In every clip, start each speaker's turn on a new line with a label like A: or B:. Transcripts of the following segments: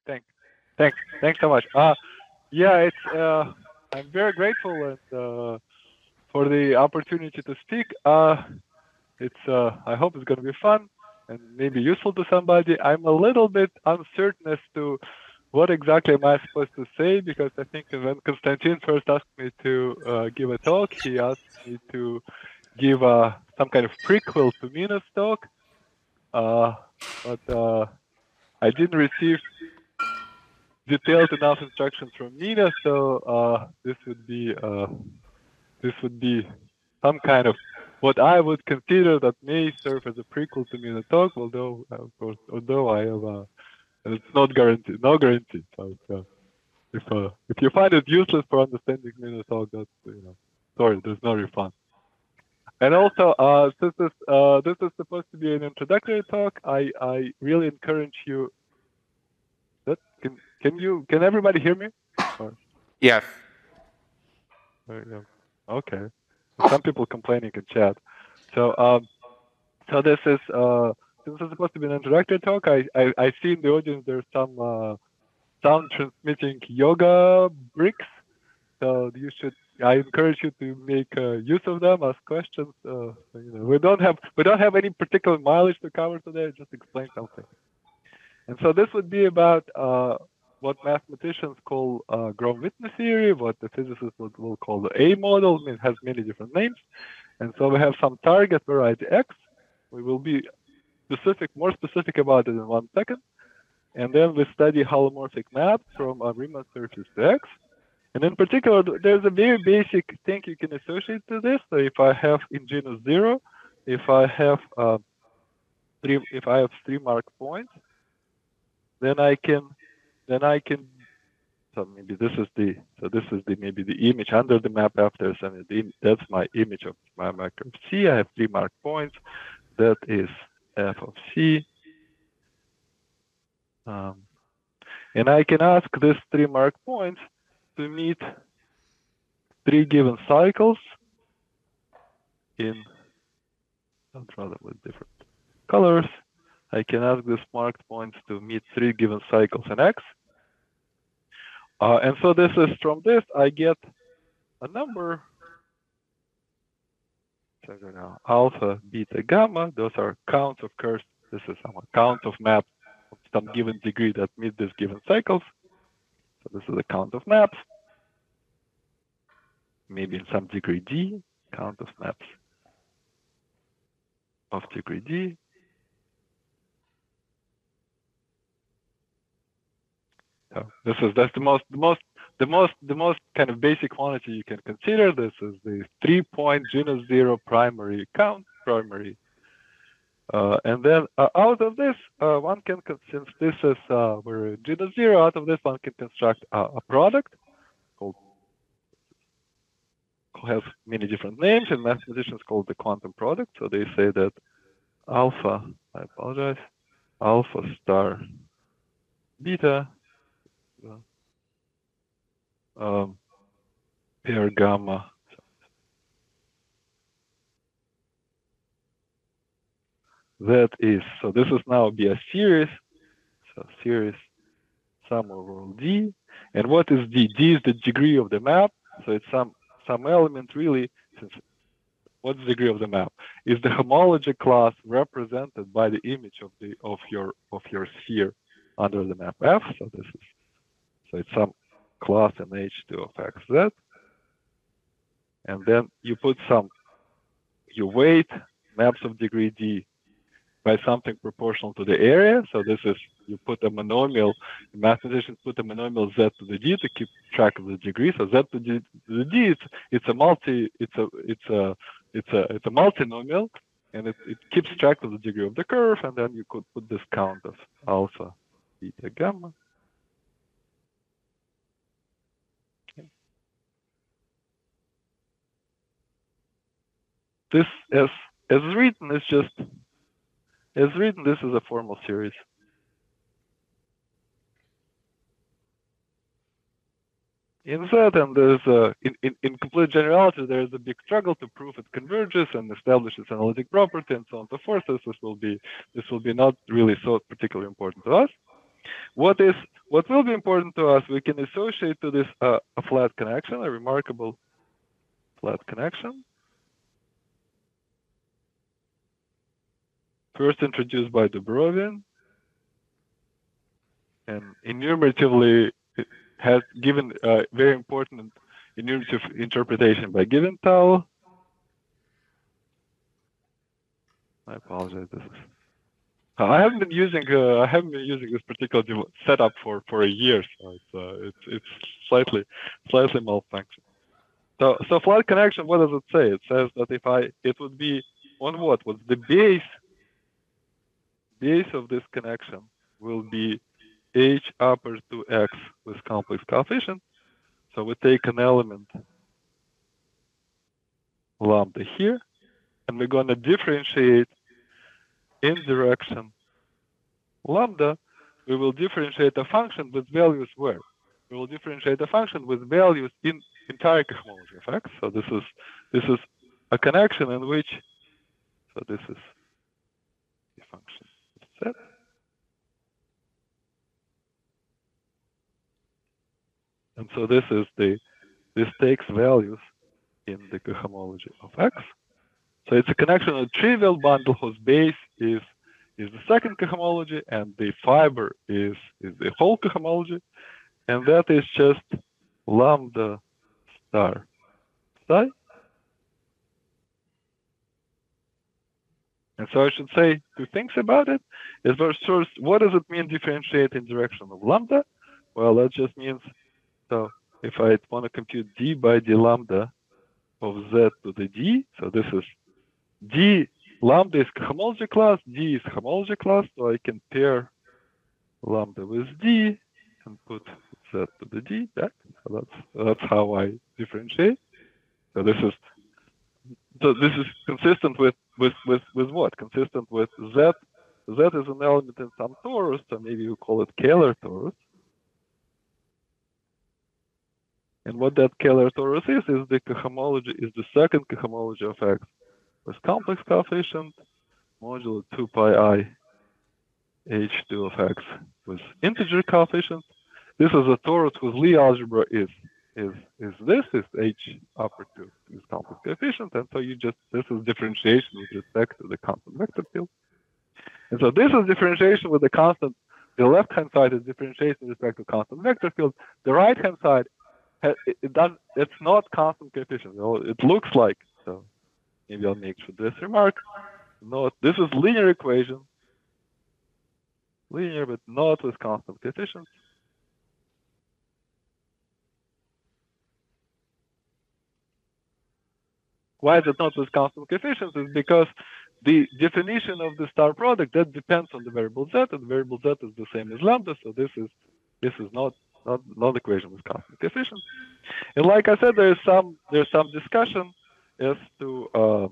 A: Thanks. Thanks so much. Yeah, I'm very grateful and for the opportunity to speak. I hope it's going to be fun and maybe useful to somebody. I'm a little bit uncertain as to what exactly am I supposed to say, because I think when Konstantin first asked me to give a talk, he asked me to give some kind of prequel to Mina's talk, but I didn't receive detailed enough instructions from Mina, so this would be some kind of what I would consider that may serve as a prequel to Mina talk, although of course, although I have it's not guaranteed, no guarantee. So if you find it useless for understanding Mina talk, that's sorry, there's no refund. And also, since this is supposed to be an introductory talk, I really encourage you. That can everybody hear me? Or,
B: Yes.
A: yeah. Okay. Some people complaining in chat. So so this is supposed to be an introductory talk. I see in the audience there's some sound transmitting yoga bricks. So I encourage you to make use of them, ask questions. We don't have any particular mileage to cover today. Just explain something. And so this would be about what mathematicians call Gromb-Witten theory, what the physicists will call the A model. It has many different names. And so we have some target variety X. We will be more specific about it in 1 second. And then we study holomorphic maps from a Riemann surface to X. And in particular, there's a very basic thing you can associate to this. So if I have in genus 0, if I have 3 mark points, then I can so maybe this is maybe the image under the map after, so that's my image of my map of C. I have 3 mark points. That is f of C. And I can ask these 3 mark points to meet 3 given cycles in rather with different colors. I can ask these marked points to meet 3 given cycles in X. And so from this I get a number. So now alpha, beta, gamma. Those are counts of curves. This is some count of maps of some given degree that meet these given cycles. So this is a count of maps. Maybe in some degree D, count of maps of degree D. So that's the most kind of basic quantity you can consider. This is the 3-point genus 0 primary count, and then out of this, one can, since this is we're in genus 0, out of this one can construct a product called, has many different names, and mathematicians call it the quantum product. So they say that alpha, I apologize, alpha star beta pair gamma that is, so this is now be a series, so series sum over all D. And what is D? D is the degree of the map, so it's some element really, since what's the degree of the map? Is the homology class represented by the image of your sphere under the map F? So it's some class in H2 of XZ. And then you weight maps of degree D by something proportional to the area. So this is, you put a monomial, mathematicians put a monomial Z to the D to keep track of the degree. So Z to the D, it's a multinomial, and it keeps track of the degree of the curve, and then you could put this count of alpha, beta, gamma. Okay. This as written is just as written. This is a formal series. In Z, and there's in complete generality, there is a big struggle to prove it converges and establish its analytic property and so on and so forth. This will be not really so particularly important to us. What will be important to us, we can associate to this a flat connection, a remarkable flat connection. First introduced by Dubrovin, and enumeratively it has given very important enumerative interpretation by Giventhal. I apologize. I haven't been using this particular setup for a year, so it's slightly malfunctioning. So flat connection, what does it say? It says that it would be on what? What's the base of this connection will be h upper to x with complex coefficient. So we take an element lambda here, and we're going to differentiate in direction lambda. We will differentiate a function with values where? We will differentiate a function with values in entire cohomology of x. So this is a connection in which, so this is the function z. And so this takes values in the cohomology of x. So it's a connection of a trivial bundle whose base is the second cohomology, and the fiber is the whole cohomology, and that is just lambda star psi. And so I should say two things about it. Is first, what does it mean differentiate in direction of lambda? Well, that just means, so if I want to compute d by d lambda of z to the d, so this is d, lambda is cohomology class, d is homology class, so I can pair lambda with d and put z to the d back. So that's how I differentiate. So this is consistent with what? Consistent with z. Z is an element in some torus, so maybe you call it Kähler torus. And what that Kähler torus is the cohomology, is the second cohomology of x with complex coefficient modulo 2 pi I h2 of x with integer coefficient. This is a torus whose Lie algebra is h upper 2 is complex coefficient, and so this is differentiation with respect to the constant vector field. And so this is differentiation with the constant. The left hand side is differentiation with respect to constant vector field. The right hand side, it's not constant coefficient. It looks like, so maybe I'll make this remark. No, this is linear equation, linear but not with constant coefficients. Why is it not with constant coefficients? Is because the definition of the star product, that depends on the variable z, and the variable z is the same as lambda, so this is not equation with constant coefficients. And like I said, there's some discussion as to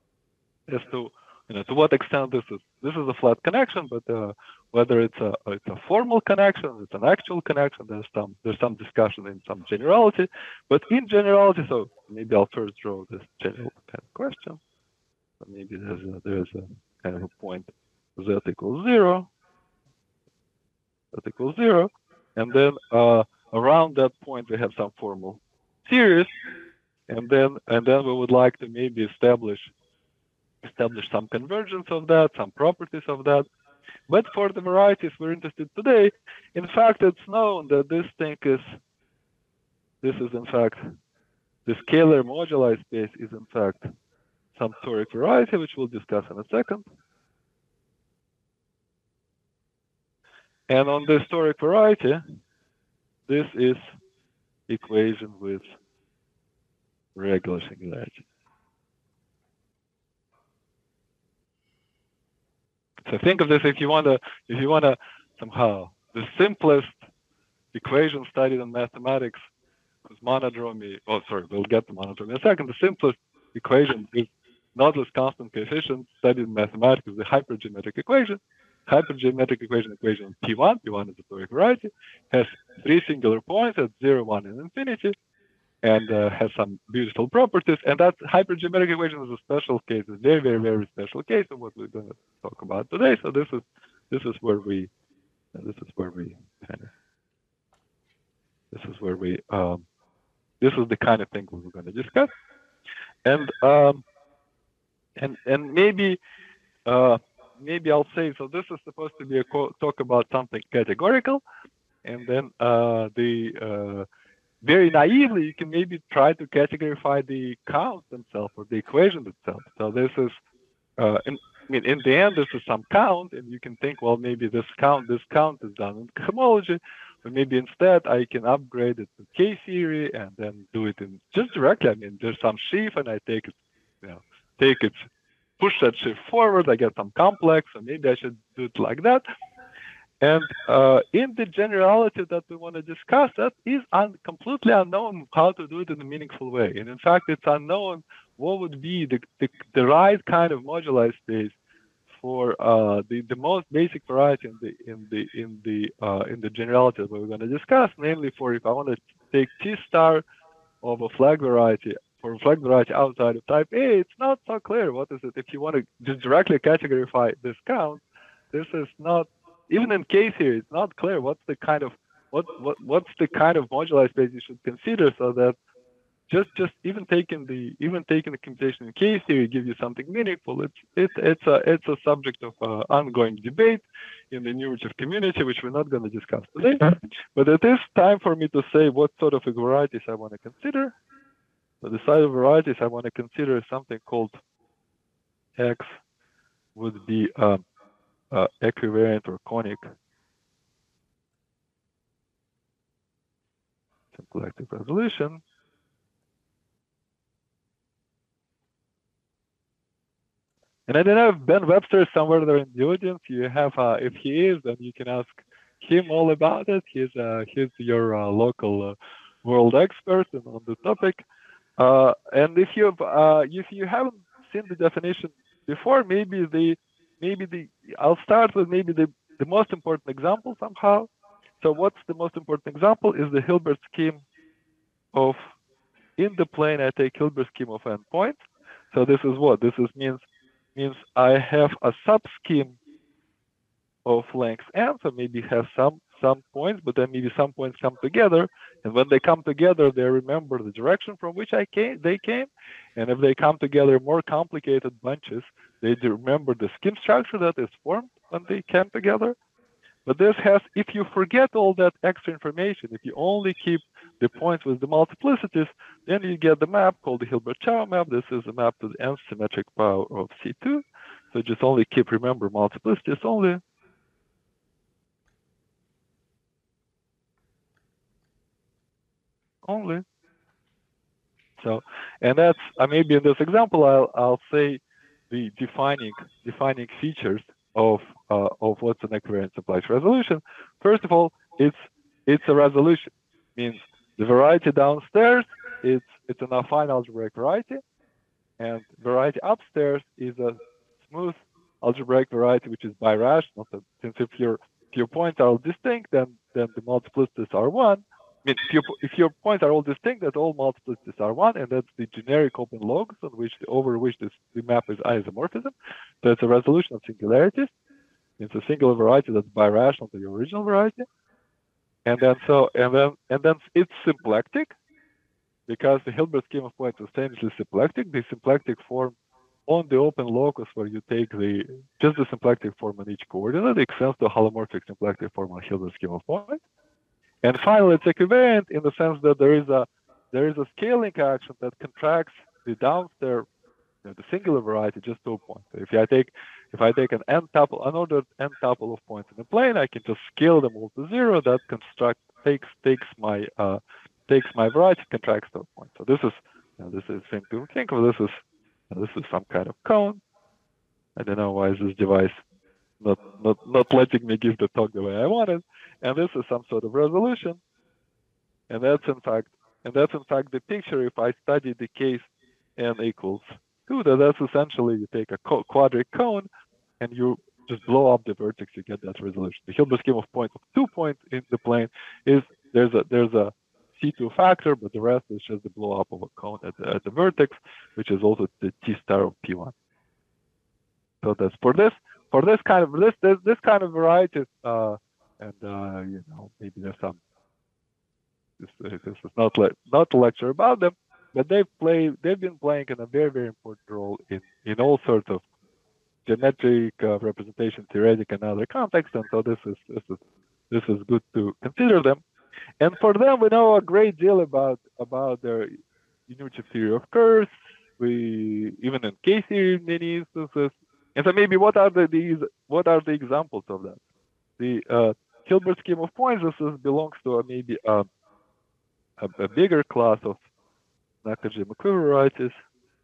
A: to what extent this is a flat connection, but whether it's a formal connection, it's an actual connection. There's some discussion in some generality, but in generality, so maybe I'll first draw this general kind of question. So maybe there's a kind of a point z equals 0, and then around that point we have some formal series, and then we would like to maybe establish some convergence of that, some properties of that. But for the varieties we're interested today, in fact, it's known that this is in fact, the scalar moduli space is in fact some toric variety, which we'll discuss in a second. And on this toric variety, this is equation with regular singularity. So think of this, if you wanna somehow, the simplest equation studied in mathematics is monodromy. Oh, sorry, we'll get to monodromy in a second. The simplest equation is not with constant coefficient studied in mathematics is the hypergeometric equation. Hypergeometric equation P1. P1 is a toric variety, has 3 singular points at 0, 1, and infinity, and has some beautiful properties. And that hypergeometric equation is a special case, a very, very, very special case of what we're going to talk about today. So this is where we And this is where we kind of, this is where we, this is the kind of thing we were going to discuss. And maybe maybe I'll say, so this is supposed to be a talk about something categorical, and then very naively you can maybe try to categorize the count themselves or the equation itself. So this is in the end, this is some count, and you can think, well, maybe this count is done in cohomology, but maybe instead I can upgrade it to K-theory and then do it in just directly. I mean, there's some sheaf, and I take it, push that sheaf forward. I get some complex, so maybe I should do it like that. And in the generality that we want to discuss, that is completely unknown how to do it in a meaningful way. And in fact, it's unknown what would be the right kind of moduli space for the most basic variety in the generality that we're going to discuss. Namely, for if I want to take T star of a flag variety for a flag variety outside of type A, it's not so clear what is it. If you want to just directly categorize this count, this is not. Even in K-theory, it's not clear what's the kind of moduli space you should consider, so that just even taking the computation in K-theory gives you something meaningful. It's a subject of ongoing debate in the numerative community, which we're not going to discuss today. But it is time for me to say what sort of varieties I want to consider. So the side of varieties I want to consider is something called X would be equivariant or conic symplectic resolution. And I don't know if Ben Webster is somewhere there in the audience. You have, if he is, then you can ask him all about it. He's your local world expert on the topic. And if you haven't seen the definition before, I'll start with maybe the most important example somehow. So what's the most important example is the Hilbert scheme of, in the plane I take Hilbert scheme of n points. So this is what? This means I have a subscheme of length n, so maybe have some points, but then maybe some points come together, and when they come together, they remember the direction from which they came, and if they come together more complicated bunches, they remember the scheme structure that is formed when they came together. But this has, if you forget all that extra information, if you only keep the points with the multiplicities, then you get the map called the Hilbert-Chow map. This is a map to the nth symmetric power of C2. So just only remember multiplicities only. So, and that's, maybe in this example, I'll say the defining features of what's an equivariant simplex resolution. First of all, it's a resolution. Means the variety downstairs it's an affine algebraic variety, and variety upstairs is a smooth algebraic variety which is birational. So since if your points are all distinct, then the multiplicities are one. I mean, if your points are all distinct, that all multiplicities are one, and that's the generic open logos on which the map is isomorphism. So it's a resolution of singularities. It's a singular variety that's birational to the original variety, and then it's symplectic, because the Hilbert scheme of points is famously symplectic. The symplectic form on the open locus, where you take just the symplectic form on each coordinate, extends to a holomorphic symplectic form on Hilbert scheme of points. And finally, it's equivariant in the sense that there is a scaling action that contracts the downstairs, the singular variety, just to a point. So if I take an unordered n tuple of points in a plane, I can just scale them all to zero. That takes my variety, contracts to a point. So this is the same to think of. This is some kind of cone. I don't know why is this device not letting me give the talk the way I wanted. And this is some sort of resolution. And that's in fact the picture. If I study the case n equals 2, that's essentially you take a quadric cone and you just blow up the vertex, you get that resolution. The Hilbert scheme of points of 2 points in the plane is there's a C2 factor, but the rest is just the blow up of a cone at the vertex, which is also the T star of P1. So that's for this kind of varieties. and maybe there's some. This is not a lecture about them, but they've been playing in a very very important role in all sorts of geometric representation, theoretic, and other contexts, and so this is good to consider them. And for them, we know a great deal about their enumerative theory of curves. We even in K-theory in many instances. And so maybe what are the examples of that? The Hilbert scheme of points. Belongs to maybe a bigger class of Nakajima equivalent.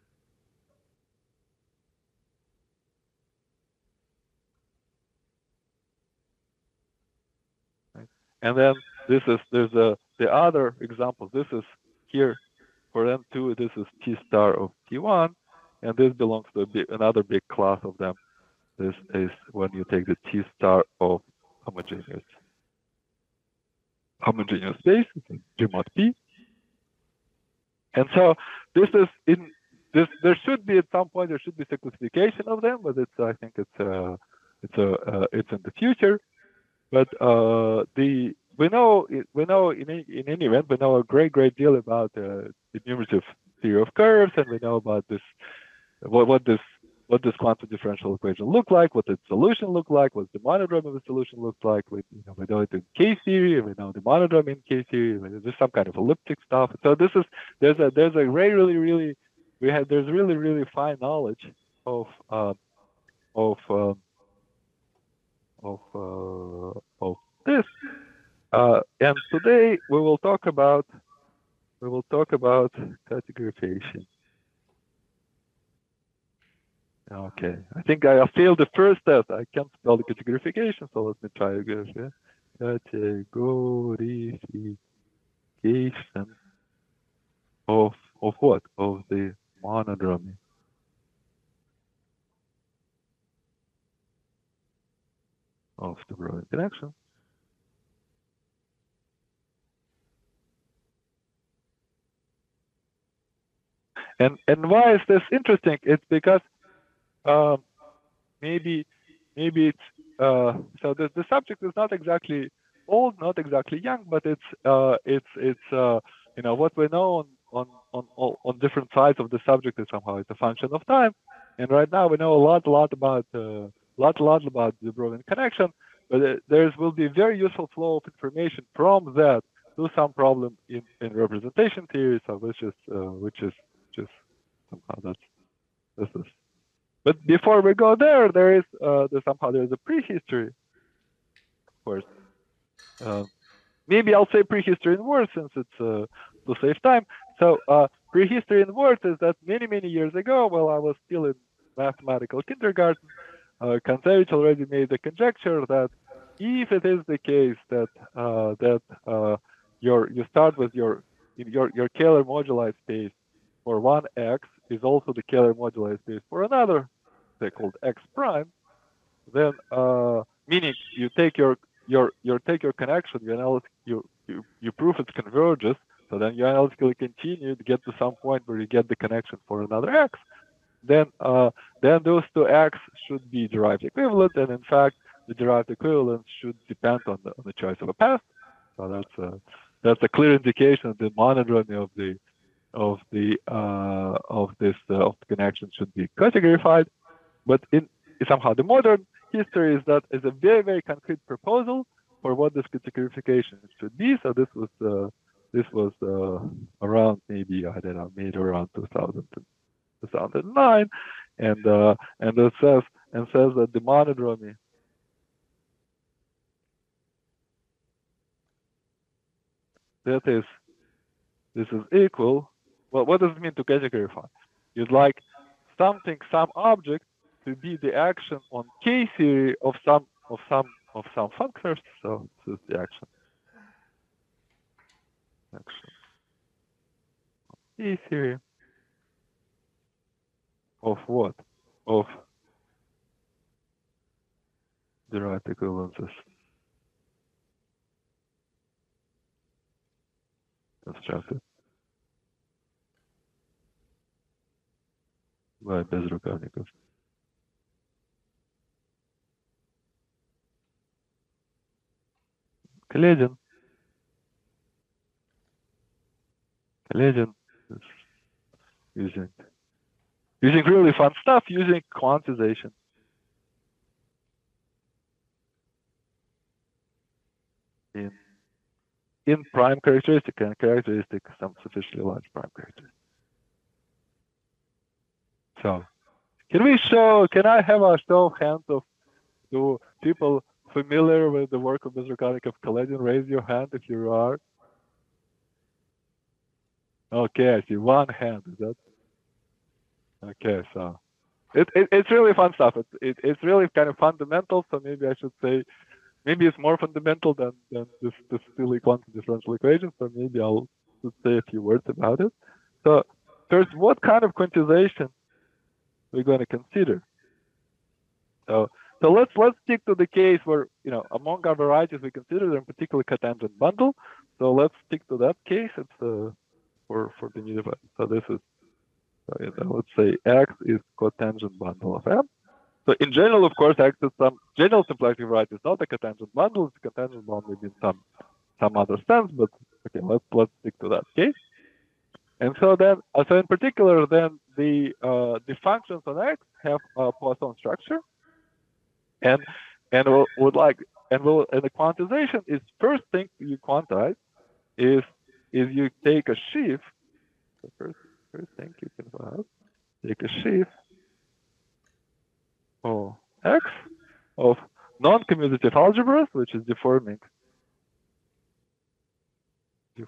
A: And then there's the other example. This is here for M2. This is T star of T1, and this belongs to another big class of them. This is when you take the T star of homogeneous space, G mod P. And so this is in this. There should be at some point there should be simplification of them, but I think it's in the future. But we know in any event we know a great deal about the enumerative theory of curves, and we know about this what this quantum differential equation look like, what its solution look like, what the monodrome of the solution looks like. We know it in K theory, and we know the monodrome in K theory. There's some kind of elliptic stuff. So there's a really there's really fine knowledge of this. And today we will talk about categorization. Okay, I think I failed the first test. I can't spell the categorification, so let me try again. Categorification of what? Of the monodromy. Of the Brillouin connection. And why is this interesting? It's because maybe it's so the subject is not exactly old, not exactly young, but it's what we know on different sides of the subject is somehow it's a function of time. And right now we know a lot about the Brillouin connection, but there will be a very useful flow of information from that to some problem in representation theory. So which is just somehow this is. But before we go there, there's a prehistory, of course. Maybe I'll say prehistory in words since it's to save time. So prehistory in words is that many years ago, while I was still in mathematical kindergarten, Kontsevich already made the conjecture that if it is the case that you start with your Kähler moduli space for one x is also the Kähler moduli space for another, say called x prime, then meaning you take your connection, you prove it converges, so then you analytically continue to get to some point where you get the connection for another x. Then those two x should be derived equivalent, and in fact the derived equivalence should depend on the choice of a path. So that's a clear indication that the monodromy of the connection should be categorified. But somehow the modern history is a very concrete proposal for what this categorification should be. So this was around maybe made around 2009, and it says that the monodromy this is equal. Well, what does it mean to categorify? You'd like some object to be the action on K theory of some functors. So this is the action. K theory of what? Of derived equivalences. Constructed by Bezrukavnikov. collision is using really fun stuff, using quantization. In prime characteristic and characteristic, some sufficiently large prime characteristic. So, can I have a show of hands of people familiar with the work of Mr. Koenig of collision? Raise your hand if you are. Okay, I see one hand. Is that okay? So, it's really fun stuff. It's really kind of fundamental. So maybe I should say, maybe it's more fundamental than this silly quantum differential equation. So maybe I'll just say a few words about it. So first, what kind of quantization we're going to consider? So let's stick to the case where, among our varieties we consider them particularly cotangent bundle. So let's stick to that case. It's for the new device. So this is let's say X is cotangent bundle of M. So in general, of course, X is some general symplectic variety. It's not a cotangent bundle. It's a cotangent bundle maybe in some other sense. But okay, let's stick to that case. And so then, in particular, then the functions on X have a Poisson structure, and the quantization is first thing you quantize is you take a sheaf. The first thing you can take a sheaf of X of non-commutative algebras, which is deforming the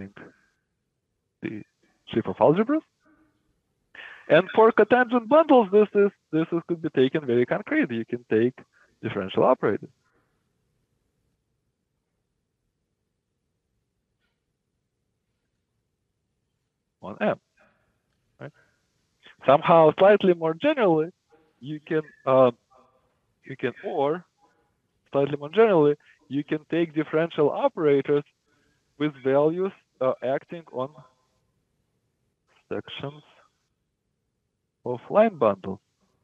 A: sheaf of algebras. And for cotangent bundles, this could be taken very concrete. You can take differential operators on M. Right? Somehow, slightly more generally, you can take differential operators with values acting on sections of line bundles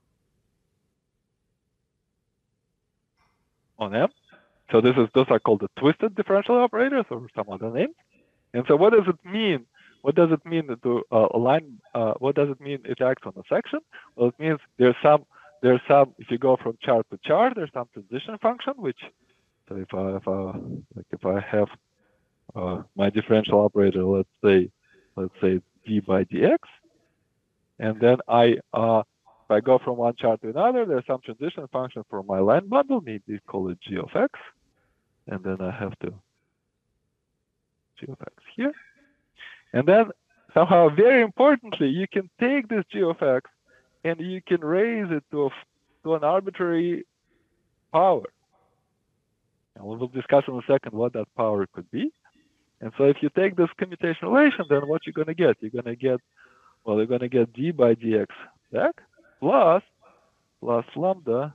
A: on M. So those are called the twisted differential operators, or some other name. And so what does it mean? What does it mean to align? What does it mean it acts on a section? Well, it means there's some. If you go from chart to chart, there's some transition function. Which, so if I have my differential operator, let's say d by dx, and then if I go from one chart to another, there's some transition function for my line bundle. Maybe call it g of x, and then I have to g of x here. And then somehow, very importantly, you can take this g of x and you can raise it to an arbitrary power. And we will discuss in a second what that power could be. And so if you take this commutation relation, then what you're going to get? You're going to get d by dx back plus lambda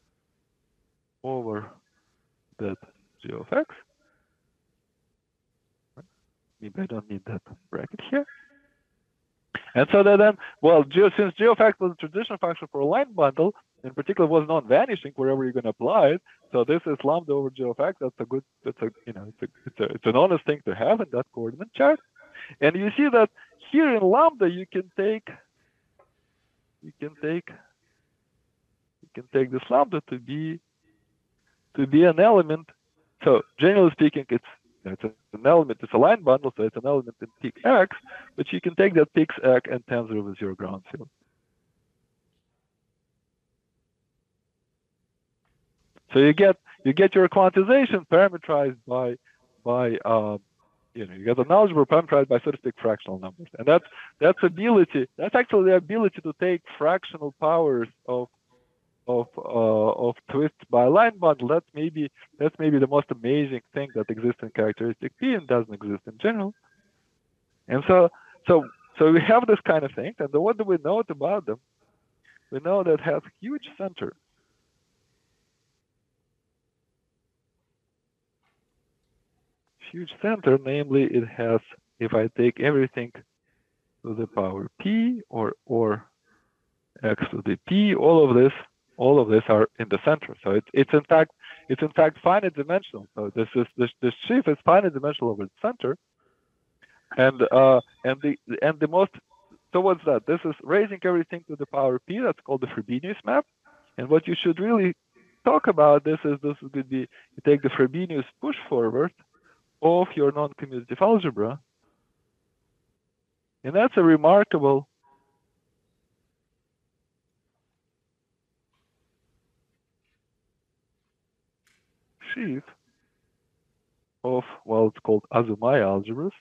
A: over that g of x. Maybe I don't need that bracket here. And so then, since g of x was a transition function for a line bundle, in particular was non-vanishing wherever you're going to apply it. So this is lambda over g of x. It's an honest thing to have in that coordinate chart. And you see that here in lambda you can take this lambda to be an element. So generally speaking, it's an element. It's a line bundle, so it's an element in peak X. But you can take that peak X and tensor it with zero ground field. So you get your quantization parameterized by you get an algebra parameterized by statistic fractional numbers, and that's actually the ability to take fractional powers of twists by a line bundle. That's maybe the most amazing thing that exists in characteristic P and doesn't exist in general. And so we have this kind of thing, and what do we know about them? We know that it has huge center. Huge center, namely it has, if I take everything to the power p or x to the p, all of this all of these are in the center. So it's in fact finite dimensional. So this sheaf is finite dimensional over the center, and the most. So what's that? This is raising everything to the power p. That's called the Frobenius map. And what you should really talk about this would be you take the Frobenius push forward of your non-commutative algebra, and that's a remarkable sheaf of, well, it's called Azumaya algebras.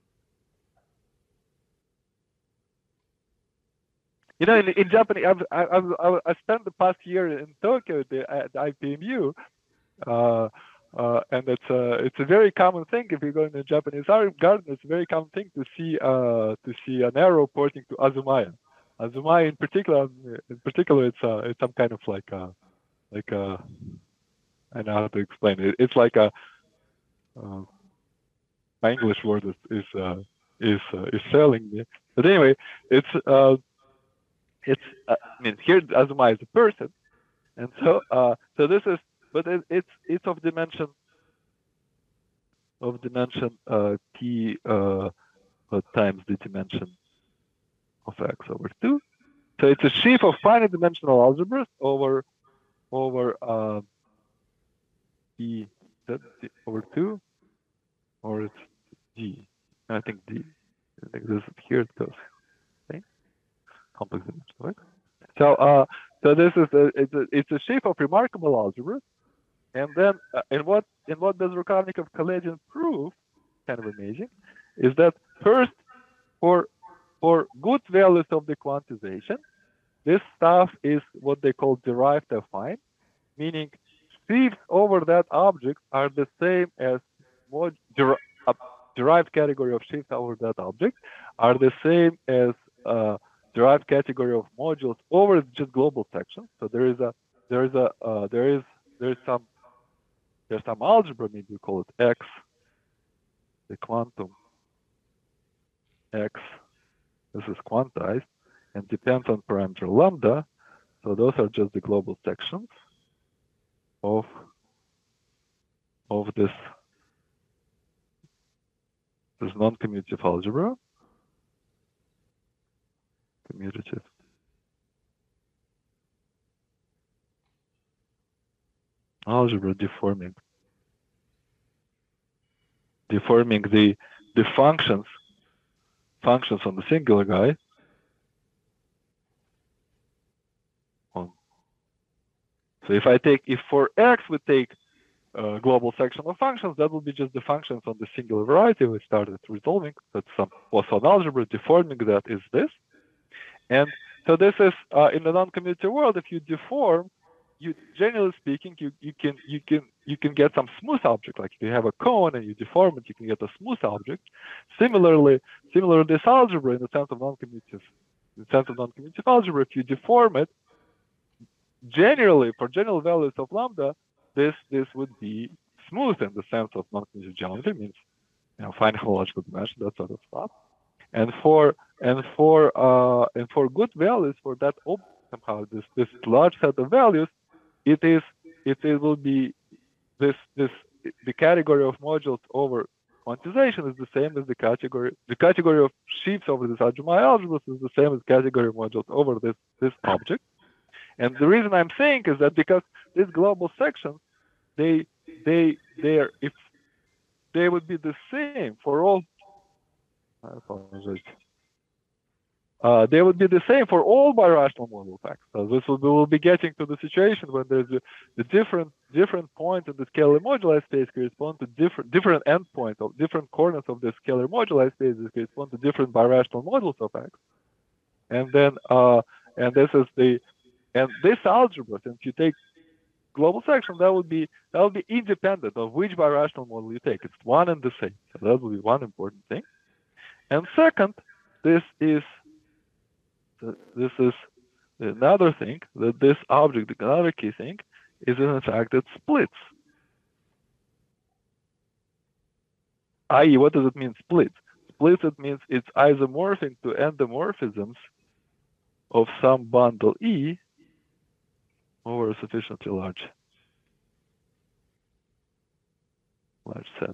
A: You know, in Japanese, I spent the past year in Tokyo at the IPMU, and it's a very common thing if you go in the Japanese garden. It's a very common thing to see an arrow pointing to Azumaya. Azumaya in particular, it's some kind of like a I don't know how to explain it. It's like a my English word is failing me. But anyway, it's I mean, here Azumaya is a person, and so this is, but it's of dimension t times the dimension of x over 2. So it's a sheaf of finite dimensional algebras over d over 2, or it's d. I think d. I think this is here it goes. Okay? Complex dimensional, right? So this is it's a sheaf of remarkable algebras, and then and what does Rukavnikov-Kaledin prove? Kind of amazing, is that first for good values of the quantization, this stuff is what they call derived affine, meaning sheaves over that object are the same as derived category of sheaves over that object are the same as derived category of modules over just global sections. So there's some algebra, maybe we call it X, the quantum X. This is quantized and depends on parameter lambda. So those are just the global sections of this non-commutative algebra. Commutative algebra deforming the functions on the singular guy on. So if for x we take a global section of functions, that will be just the functions on the singular variety we started resolving. That's some Poisson algebra. Deforming that is this. And so this is in the non-commutative world. If you deform, generally speaking, you can get some smooth object. Like if you have a cone and you deform it, you can get a smooth object. Similarly, this algebra in the sense of non-commutative algebra, if you deform it, generally for general values of lambda, this would be smooth in the sense of non-commutative geometry, means finite homological dimension, that sort of stuff. And for good values for that somehow this large set of values, it will be the category of modules over quantization is the same as the category of sheaves over this Azumaya algebras is the same as category of modules over this object. And the reason I'm saying is that because these global sections, they would be the same for all. I apologize. They would be the same for all birational model facts. So we'll be getting to the situation when there's the different points in the scalar moduli space correspond to different endpoints of different corners of the scalar moduli space that correspond to different birational models of x. And then this algebra, since you take global section, that would be independent of which birational model you take. It's one and the same. So that would be one important thing. And second, this is another thing, that this object, another key thing, is in fact it splits. I.e., what does it mean splits? Splits, it means it's isomorphic to endomorphisms of some bundle E over a sufficiently large set.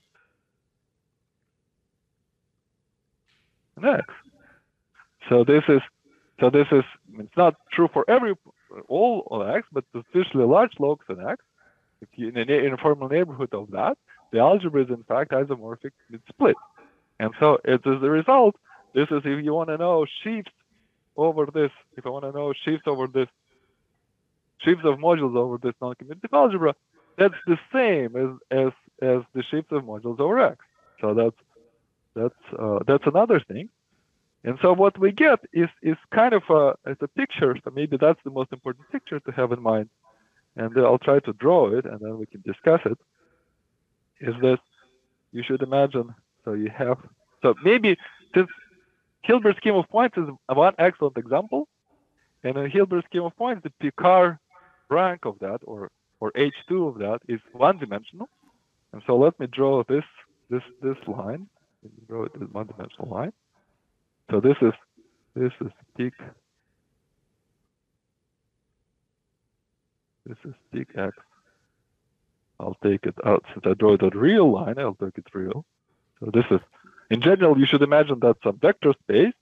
A: And X. So this is it's not true for all of X, but sufficiently large locus in X. If you in a formal neighborhood of that, the algebra is in fact isomorphic. It's split, and so it is the result. This is if you want to know sheaves over this. If I want to know sheaves over this, sheaves of modules over this non-commutative algebra, that's the same as the sheaves of modules over X. So that's another thing. And so what we get is kind of as a picture. So maybe that's the most important picture to have in mind. And I'll try to draw it, and then we can discuss it. Is that you should imagine? So you have maybe since Hilbert scheme of points is one excellent example, and in Hilbert scheme of points, the Picard rank of that or H2 of that is one-dimensional. And so let me draw this line. Let me draw it as one-dimensional line. So this is peak. This is peak X. I'll take it out since I draw it a real line. I'll take it real. So this is, in general, you should imagine that's a vector space.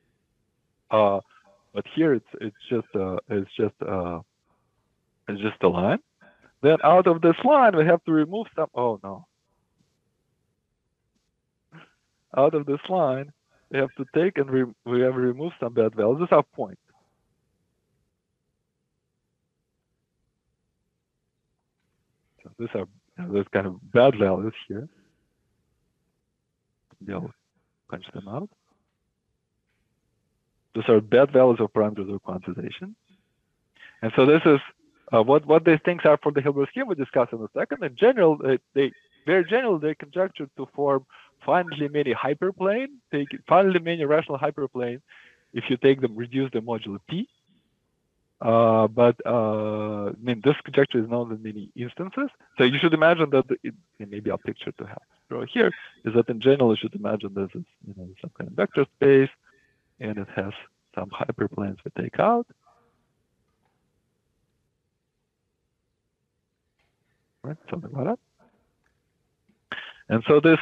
A: But here it's just a line. Then out of this line we have to remove some. Oh no! Out of this line we have to take and we have to remove some bad values. This is our point. So these are those kind of bad values here. I'll punch them out. Those are bad values of parameters of quantization. And so this is what these things are for the Hilbert scheme we'll discuss in a second. In general, they conjecture to form finitely many hyperplane, finitely many rational hyperplane if you take them, reduce the modulo P. But I mean, this conjecture is known in many instances. So you should imagine that maybe I'll picture to have draw here is that in general you should imagine this is some kind of vector space, and it has some hyperplanes we take out. Right, something like that. And so this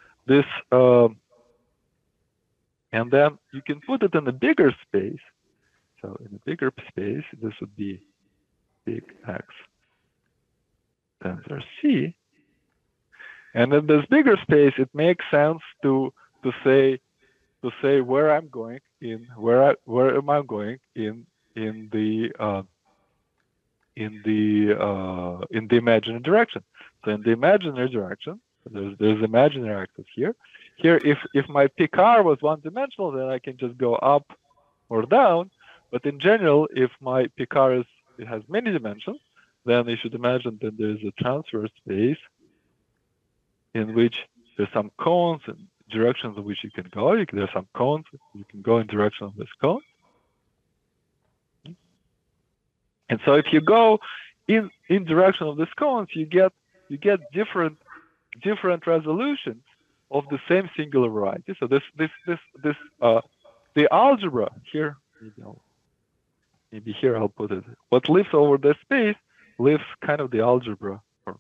A: and then you can put it in a bigger space. So in a bigger space, this would be big X tensor C. And in this bigger space, it makes sense to say where I'm going in where am I going in the imaginary direction. So in the imaginary direction, there's imaginary axis here. Here, if my Picard was one-dimensional, then I can just go up or down. But in general, if my Picard has many dimensions, then you should imagine that there's a transverse space in which there's some cones and directions in which you can go. There's some cones, you can go in direction of this cone. And so if you go in direction of these cones, you get different resolutions of the same singular variety. So the algebra here, maybe here I'll put it. What lives over this space lives kind of the algebra, or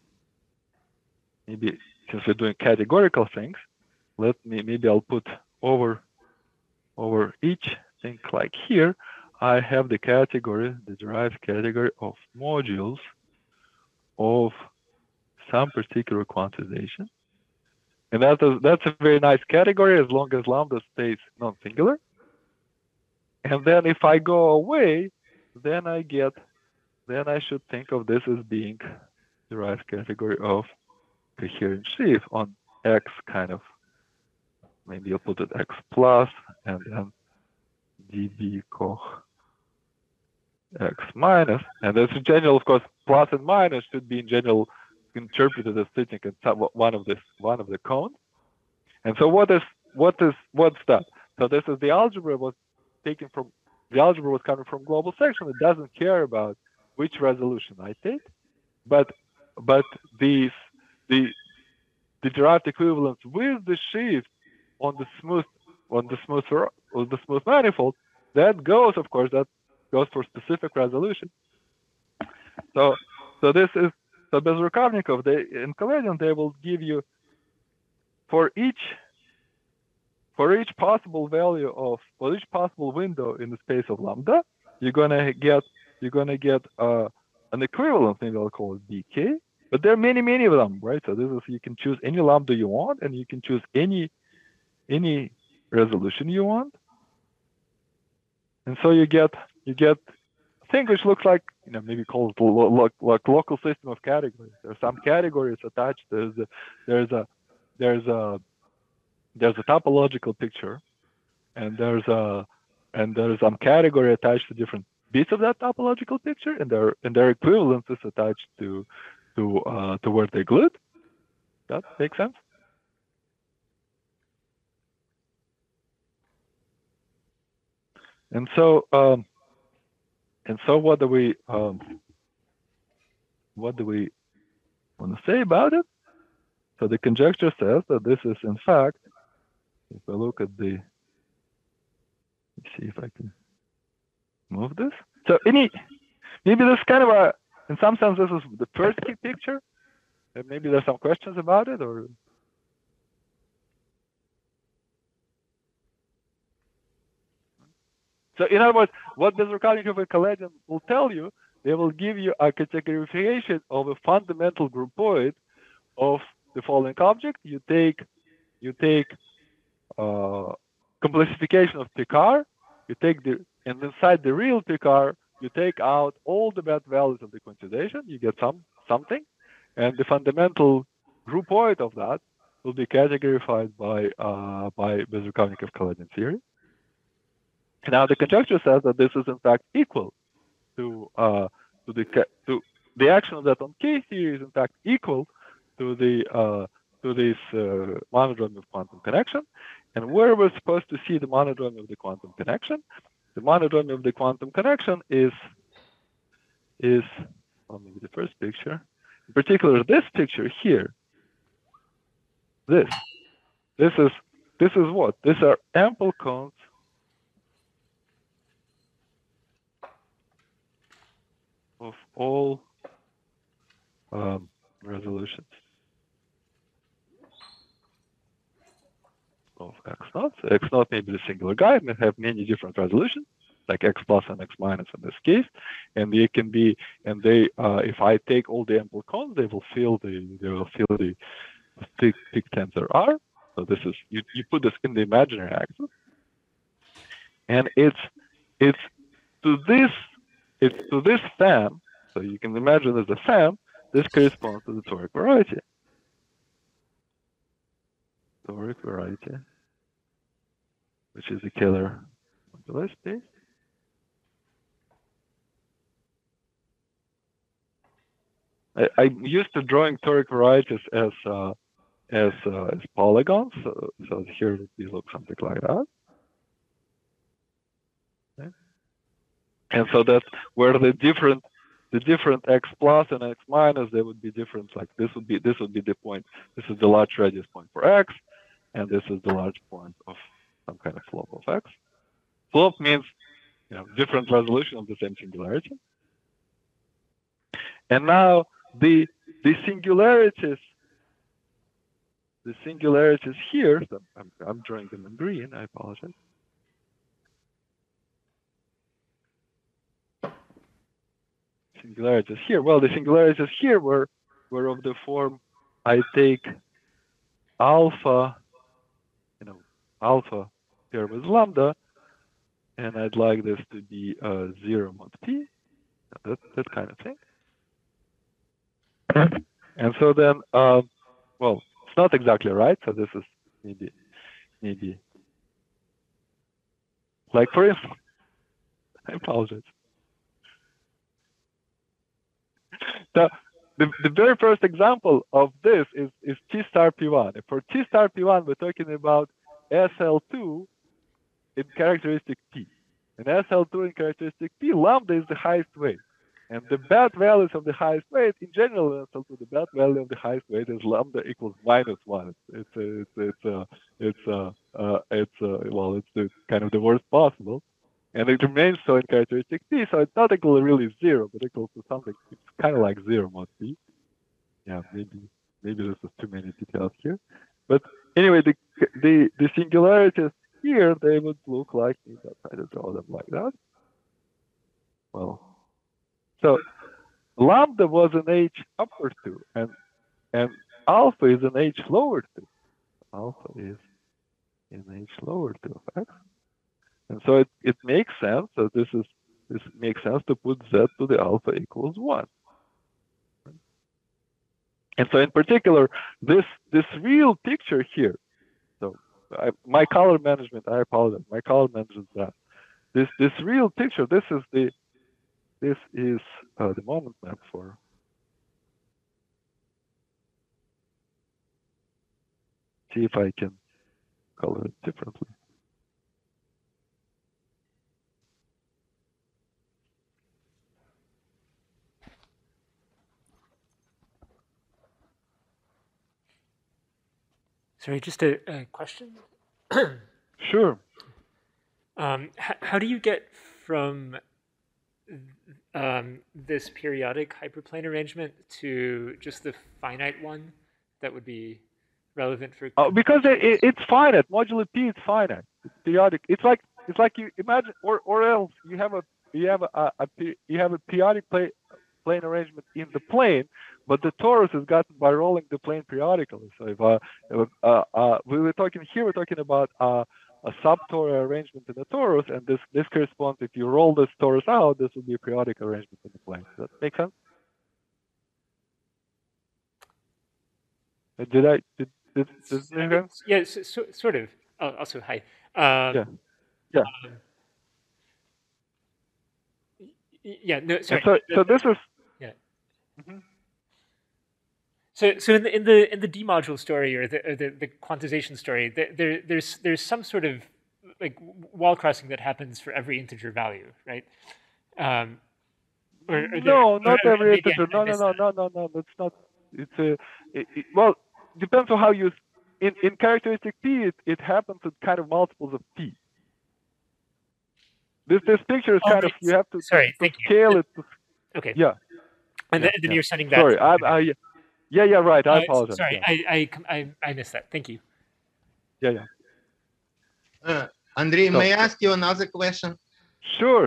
A: maybe since we're doing categorical things, maybe I'll put over each thing like here. I have the category, the derived category of modules of some particular quantization. And that's a very nice category as long as lambda stays non-singular. And then if I go away, then I should think of this as being derived category of coherent sheaf on X kind of, maybe I'll put it X plus and then dB Koch X minus. And that's in general, of course, plus and minus should be in general interpreted as sitting in one of the cones. And so what's that? So this is the algebra was coming from global section. It doesn't care about which resolution I take, but the derived equivalence with the shift on the smooth manifold that goes for specific resolution. So Bezrukavnikov, in Collision, they will give you for each possible value of, for each possible window in the space of lambda, you're gonna get an equivalent, maybe I'll call it bk. But there are many of them, right? So this is, you can choose any lambda you want, and you can choose any resolution you want. And so you get a thing which looks like, maybe called like local system of categories. There are some categories attached. There's a topological picture, and there's some category attached to different bits of that topological picture, and their equivalence is attached to where they glued. That makes sense? And so what do we want to say about it? So the conjecture says that this is, in fact, if I look at the, let's see if I can move this. So maybe this kind of in some sense, this is the first key picture. And maybe there's some questions about it, or. So in other words, what Bezrukavnikov and Kaledin will tell you, they will give you a categorification of a fundamental groupoid of the following object. You take complexification of Picard, and inside the real Picard, you take out all the bad values of the quantization, you get something, and the fundamental groupoid of that will be categorized by Bezrukavnikov-Kaledin theory. Now the conjecture says that this is in fact equal to the action of that on K theory is in fact equal to this monodromy of quantum connection. And where we're supposed to see the monodromy of the quantum connection? The monodromy of the quantum connection is well, maybe the first picture. In particular, this picture here. This is what? These are ample cones of all resolutions of x0. So x0 may be the singular guide, may have many different resolutions, like x plus and x minus in this case, and they can be, and they, if I take all the ample cones, they will fill the thick tensor R. So this is, you put this in the imaginary axis, and it's to this fan. So you can imagine as a fan, this corresponds to the toric variety. Toric variety, which is a Kähler moduli space. I'm used to drawing toric varieties as polygons. So here these look something like that. Okay. And so that's where the different x plus and x minus, they would be different. Like this would be the point. This is the large radius point for x, and this is the large point of some kind of slope of x. Slope means different resolution of the same singularity. And now the singularities here. So I'm drawing them in green. I apologize. Singularities here. Well, the singularities here were of the form, I take alpha, alpha paired with lambda, and I'd like this to be 0 mod p, that kind of thing. And so then, well, it's not exactly right. So this is maybe like, for instance, I apologize. The very first example of this is T star P1. For T star P1, we're talking about SL2 in characteristic P. And SL2 in characteristic P, lambda is the highest weight. And the bad values of the highest weight, in general, in SL2, the bad value of the highest weight is lambda equals -1. Well, it's the kind of the worst possible. And it remains so in characteristic P, so it's not equal to really 0, but equal to something. It's kind of like 0 mod p. Yeah, maybe this is too many details here, but anyway, the singularities here, they would look like, I'll try to draw them like that. Well, so lambda was an h upward 2, and alpha is an h lower 2. Alpha is an h lower 2 of x, and so it makes sense. So this makes sense to put z to the alpha equals 1. And so in particular, this real picture here. So my color management, I apologize. My color management that this real picture. This is the moment map for. See if I can color it differently.
B: Sorry, just a question.
A: Sure.
B: How do you get from this periodic hyperplane arrangement to just the finite one that would be relevant for?
A: Because it's finite. Modulo p is finite. It's periodic. It's like you imagine, or else you have a periodic plane arrangement in the plane, but the torus is gotten by rolling the plane periodically. So if we're talking about a subtorus arrangement in the torus, and this corresponds, if you roll this torus out, this will be a periodic arrangement in the plane. Does that make sense? Did this make sense?
B: Yeah, sort of. Oh, also, hi.
A: Yeah.
B: Yeah. No, sorry.
A: So this is.
B: Yeah. Mm-hmm. So in the D module story, or the quantization story, there's some sort of like wall crossing that happens for every integer value, right?
A: No, not every integer. No. That's not. It's well, depends on how you. In characteristic P, it happens with kind of multiples of P. This picture is kind of, you have to scale it.
B: Okay.
A: Yeah.
B: And then you're sending that.
A: Sorry, yeah, right. I apologize.
B: Sorry,
A: yeah.
B: I missed that. Thank you.
A: Yeah.
C: Andrei, may I ask you another question?
A: Sure.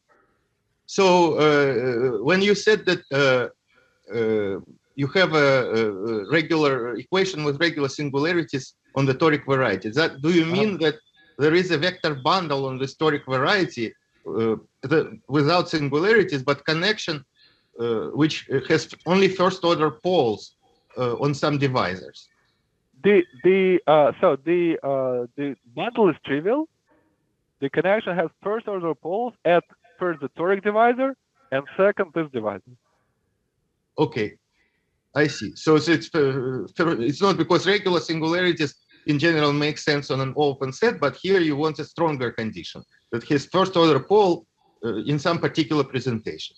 C: So when you said that you have a regular equation with regular singularities on the toric variety, do you mean that there is a vector bundle on this toric variety without singularities, but connection which has only first order poles on some divisors?
A: The bundle is trivial. The connection has first order poles at first the toric divisor and second this divisor.
C: Okay, I see. So it's not because regular singularities in general make sense on an open set, but here you want a stronger condition that his first order pole in some particular presentation.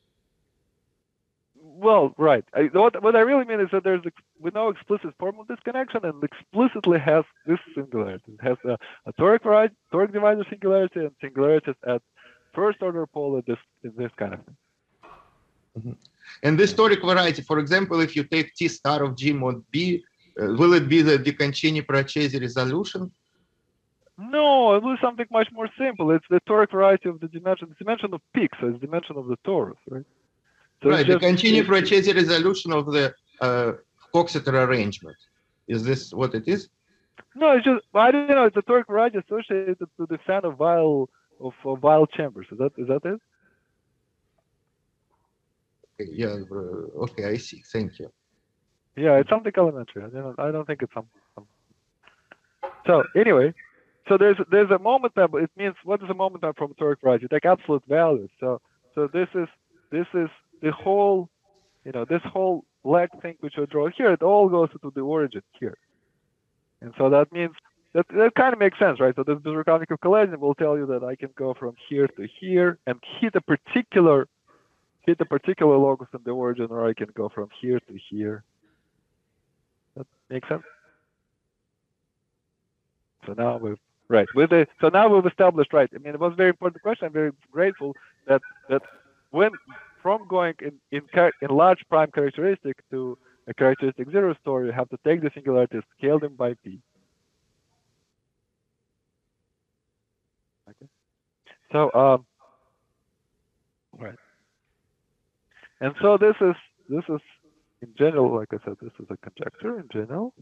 A: Well, right. What I really mean is that we know explicit form of this connection, and explicitly has this singularity. It has a toric divisor singularity and singularities at first order pole in this kind of thing.
C: Mm-hmm. And this toric variety, for example, if you take T star of G mod B, will it be the De Concini-Procesi resolution?
A: No, it was something much more simple. It's the toric variety of the dimension of P, so it's dimension of the torus, right? So
C: right, the Concini-Procesi resolution of the Coxeter arrangement. Is this what it is?
A: No, it's just, I don't know, it's a toric variety associated to the fan of Weyl chambers. Is that it?
C: Okay, yeah, okay, I see. Thank you.
A: Yeah, it's something elementary. I don't think it's something. So anyway, so there's a moment map. It means, what is a moment map from a toric variety? You take absolute values. So this is the whole, this whole leg thing which I draw here. It all goes to the origin here, and so that means that kind of makes sense, right? So this Bezirkovnikov collision will tell you that I can go from here to here and hit a particular locus in the origin, or I can go from here to here. That makes sense. So now we've established, right? I mean, it was a very important question. I'm very grateful that when from going in large prime characteristic to a characteristic zero store, you have to take the singularities, scale them by p. Okay. So right. And so this is in general, like I said, this is a conjecture in general.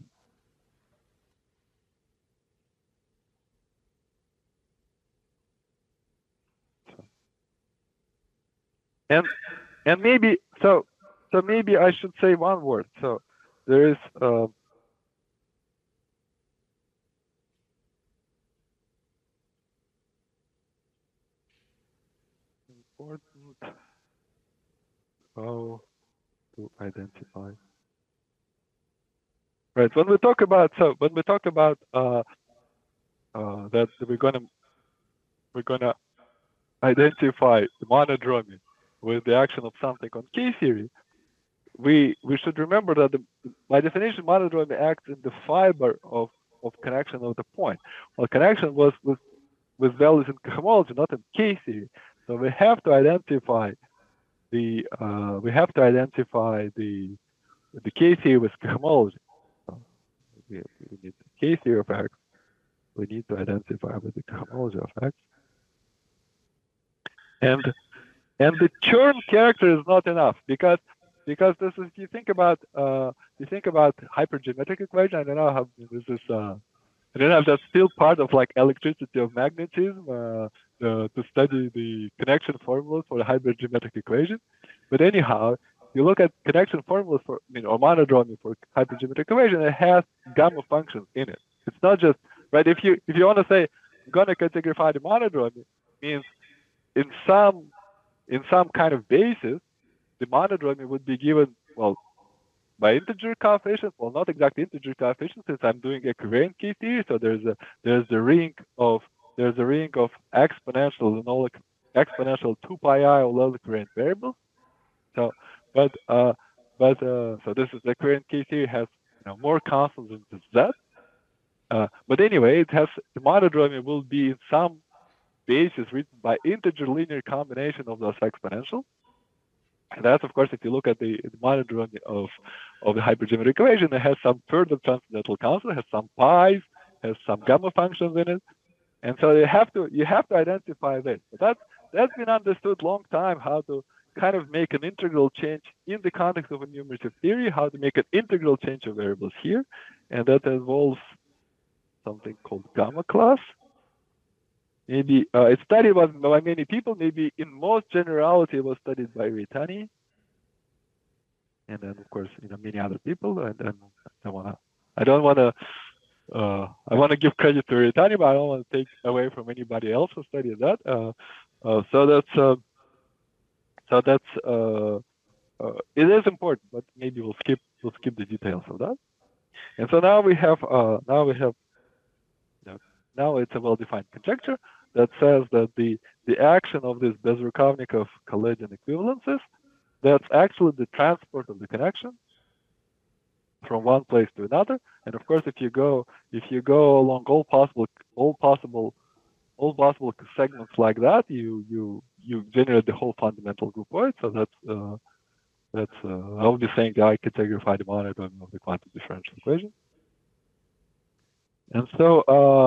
A: And maybe so maybe I should say one word. So there is important how to identify. Right. When we talk about that we're gonna identify the monodromy with the action of something on K theory, we should remember that by definition monodromy acts in the fiber of connection of the point. Well, connection was with values in cohomology, not in K theory. So we have to identify the K theory with cohomology. So we need the K theory of X. We need to identify with the cohomology of X. And the Chern character is not enough because this is, if you think about hypergeometric equation. I don't know how this is. I don't know if that's still part of like electricity of magnetism to study the connection formulas for the hypergeometric equation. But anyhow, you look at connection formulas for or monodromy for hypergeometric equation. It has gamma functions in it. It's not just right. If you want to say I'm going to categorify the monodromy, means in some kind of basis, the monodromy would be given, well, by integer coefficients. Well, not exactly integer coefficients, since I'm doing a covariant K theory. So there's a ring of exponential and all exponential 2 pi I of all the covariant variables. So, so this is the covariant K theory has more constants than Z. But anyway, it has the monodromy will be in some basis written by integer linear combination of those exponentials. And that's, of course, if you look at the monodromy of the hypergeometric equation, it has some further transcendental constant, has some pi's, has some gamma functions in it, and so you have to identify this. But that's been understood long time, how to kind of make an integral change in the context of a numerative theory, how to make an integral change of variables here, and that involves something called gamma class. Maybe it's studied by many people. Maybe in most generality, it was studied by Reitani, and then of course many other people. And then I want to give credit to Reitani, but I don't want to take away from anybody else who studied that. It is important, but maybe we'll skip the details of that. And so now it's a well-defined conjecture that says that the action of this Bezrukavnikov Kaledin equivalences, that's actually the transport of the connection from one place to another. And of course, if you go along all possible segments like that, you generate the whole fundamental groupoid. So that's I would be saying that I categorify the monodromy of the quantum differential equation. And so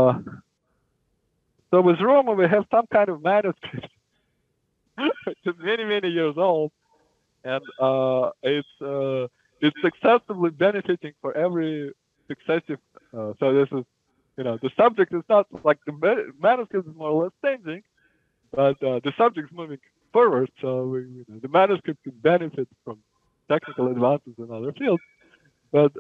A: with Roma, we have some kind of manuscript, which is many years old, and it's successively benefiting for every successive. So this is, the subject is not like the manuscript is more or less changing, but the subject is moving forward. So the manuscript can benefit from technical advances in other fields. But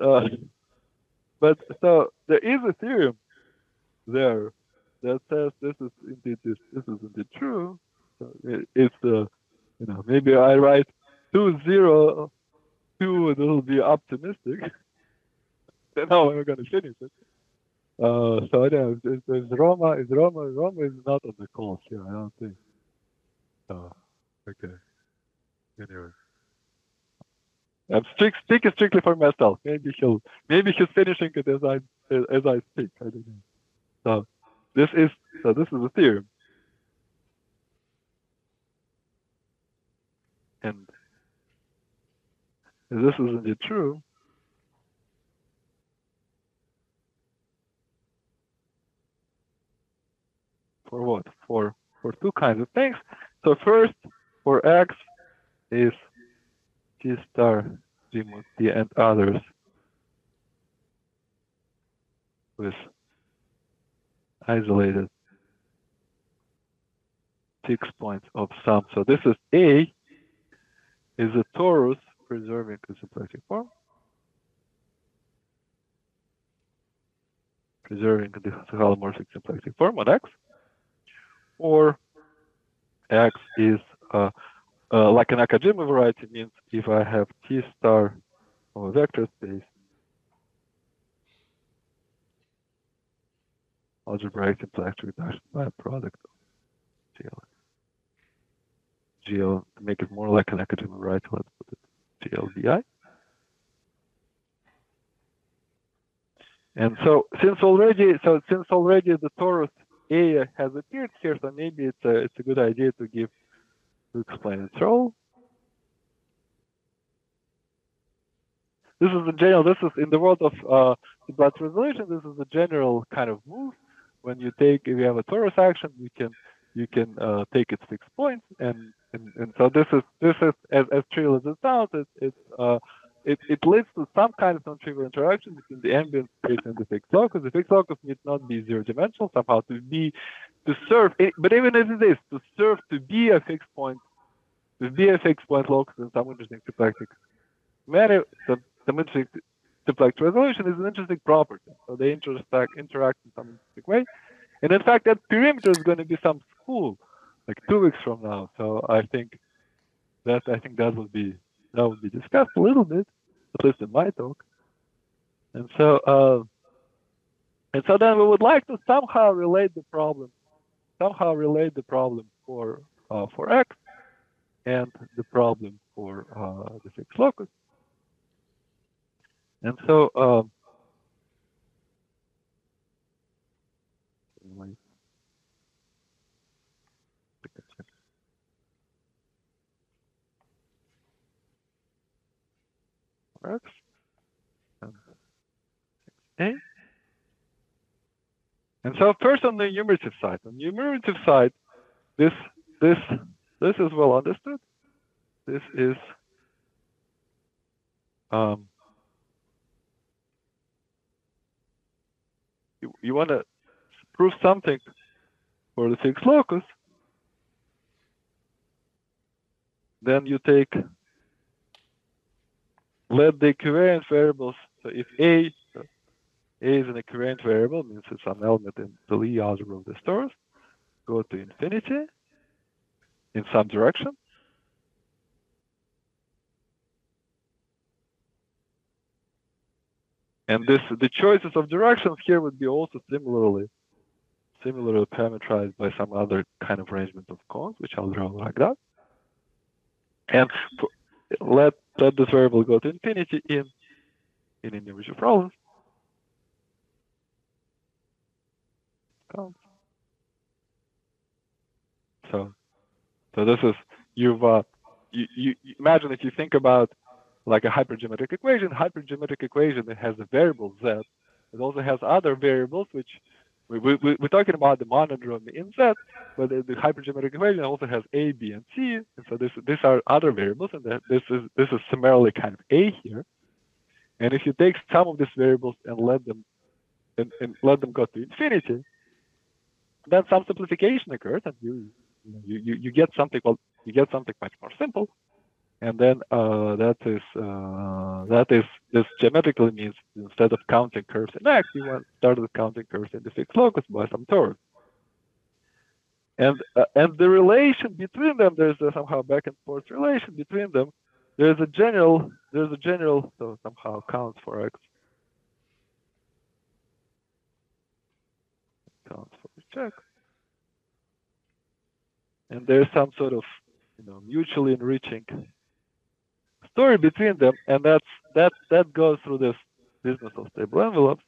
A: so there is a theorem there that says this is indeed true. So it's maybe I write 202 and it'll be optimistic. Then how am I going to finish it? So yeah, is Roma is not on the calls here, I don't think. Okay. Anyway. I'm speaking strictly for myself. Maybe he's finishing it as I speak. I don't know. So this is a theorem. And if this is indeed true, for what? For two kinds of things. So first, for X is T star G mod T and others with isolated 6 points of sum. So this is A is a torus preserving a symplectic form. Preserving the holomorphic symplectic form on X. Or X is like an Nakajima variety, means if I have T star of a vector space, algebraic symplectic reduction by a product of GL. GL, to make it more like an Nakajima variety, let's put it GLBI. And so since already the torus A has appeared here, so maybe it's a good idea to explain its role. This is in the world of the blood resolution. This is a general kind of move. When if you have a torus action, you can take its fixed points, and so this is as trivial as it sounds. It leads to some kind of non-trivial interaction between the ambient space and the fixed locus. The fixed locus need not be zero-dimensional somehow to serve. But even if it is to serve to be a fixed point locus in some interesting symplectic manner, some interesting symplectic resolution is an interesting property. So they interact in some interesting way. And in fact, that perimeter is going to be some school, like 2 weeks from now. So I think that would be discussed a little bit, at least in my talk. And so then we would like to somehow relate the problem for X and the problem for the fixed locus. And so X and A. And so first on the enumerative side. On the enumerative side, this is well understood. This is you want to prove something for the fixed locus, then you let the equivariant variables. So if A is an equivariant variable, means it's some element in the Lie algebra of the torus, go to infinity in some direction. And the choices of directions here would be also similarly parameterized by some other kind of arrangement of cones, which I'll draw like that. And let this variable go to infinity in enumerative problems. So this is you imagine if you think about like a hypergeometric equation. Hypergeometric equation, it has a variable z. It also has other variables, which we're talking about the monodrome in z, but the hypergeometric equation also has a, b, and c. And so these are other variables, and this is summarily kind of a here. And if you take some of these variables and let them go to infinity, then some simplification occurs, and you get something much more simple. And then this geometrically means instead of counting curves in X, you want started counting curves in the fixed locus by some torus. And the relation between them, there's a somehow back and forth relation between them. There's a general so somehow counts for X. Counts for check. And there's some sort of mutually enriching story between them, and that goes through this business of stable envelopes.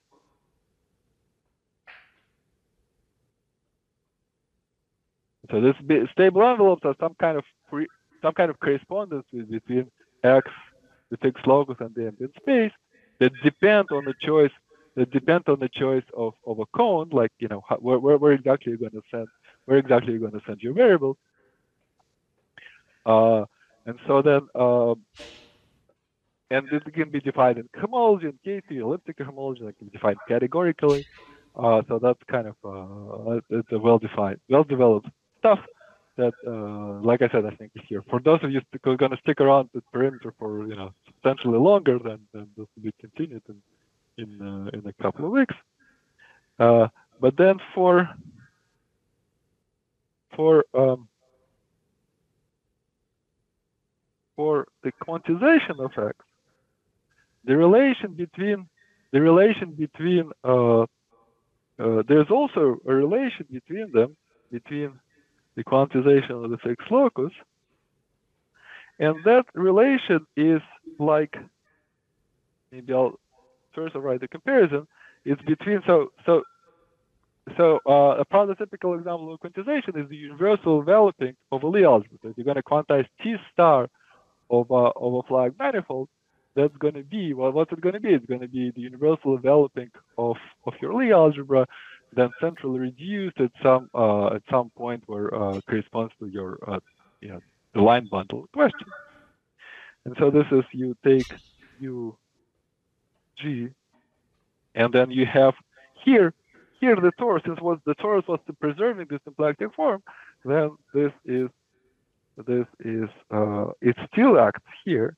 A: So this stable envelopes are some kind of some kind of correspondence between X, the fixed locus, and the ambient space that depend on the choice of a cone, like where exactly you're going to send your variable. And so then and this can be defined in homology and K-theory, elliptic homology, that can be defined categorically. So that's kind of it's a well-defined, well-developed stuff that, like I said, I think here for those of you who are going to stick around with perimeter for substantially longer, then this will be continued in a couple of weeks. But then for the quantization of X, the relation between there's also a relation between them, between the quantization of the fixed locus, and that relation is like, maybe I'll first write the comparison. It's between a prototypical example of quantization is the universal enveloping of a Lie algebra. So if you're going to quantize T star of a flag manifold, that's going to be, well, what's it going to be? It's going to be the universal enveloping of your Lie algebra, then centrally reduced at some point where corresponds to your the line bundle question. And so this is, you take UG, and then you have here the torus. Since the torus was to preserving this symplectic form, then this is it still acts here.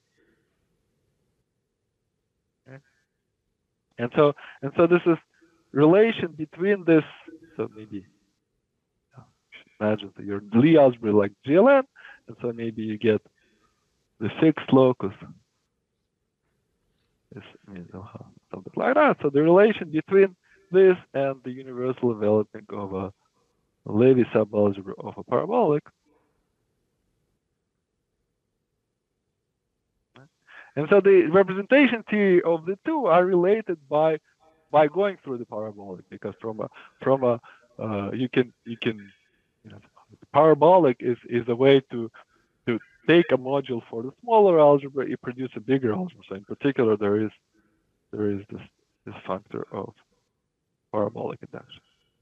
A: Okay. And so this is relation between this. So maybe imagine that your Lie algebra like GLN, and so maybe you get the fixed locus. Something like that. So the relation between this and the universal enveloping of a Levy subalgebra of a parabolic. And so the representation theory of the two are related by going through the parabolic, because parabolic is a way to take a module for the smaller algebra, you produce a bigger algebra. So in particular, there is this factor of parabolic induction.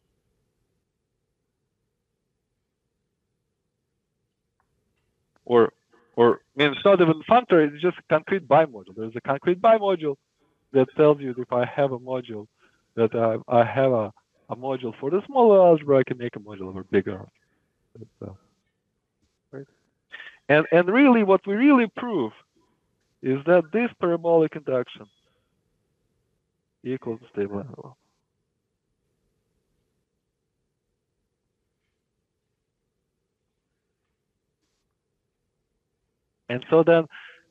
A: Or it's not even functor, it's just a concrete bimodule. There's a concrete bimodule that tells you that if I have a module, that I have a module for the smaller algebra, I can make a module of a bigger algebra. Right? And really, what we really prove is that this parabolic induction equals stable envelope. And so then